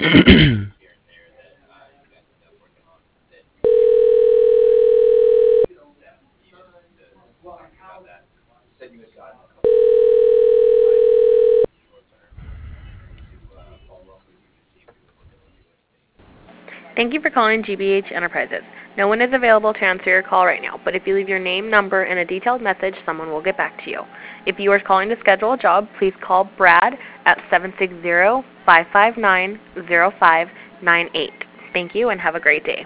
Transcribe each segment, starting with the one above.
Thank you for calling GBH Enterprises. No one is available to answer your call right now, but if you leave your name, number, and a detailed message, someone will get back to you. If you are calling to schedule a job, please call Brad at 760-559-0598. Thank you and have a great day.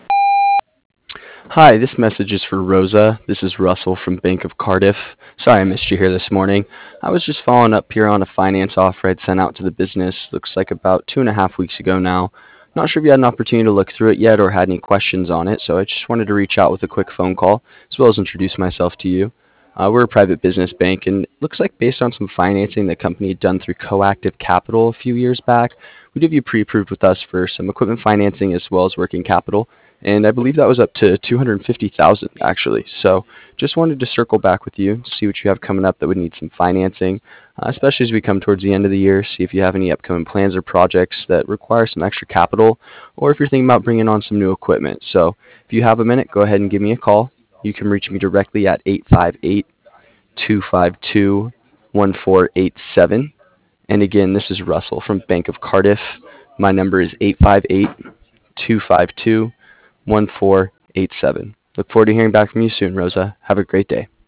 Hi, this message is for Rosa. This is Russell from Bank of Cardiff. Sorry I missed you here this morning. I was just following up here on a finance offer I'd sent out to the business. Looks like about 2.5 weeks ago now. Not sure if you had an opportunity to look through it yet or had any questions on it, so I just wanted to reach out with a quick phone call as well as introduce myself to you. We're a private business bank, and it looks like based on some financing the company had done through Coactive Capital a few years back, we'd have you pre-approved with us for some equipment financing as well as working capital. And I believe that was up to 250,000 actually. So just wanted to circle back with you, see what you have coming up that would need some financing, especially as we come towards the end of the year. See if you have any upcoming plans or projects that require some extra capital, or if you're thinking about bringing on some new equipment. So if you have a minute, go ahead and give me a call. You can reach me directly at 858-252-1487. And again, this is Russell from Bank of Cardiff. My number is 858-252-1487. Look forward to hearing back from you soon, Rosa. Have a great day.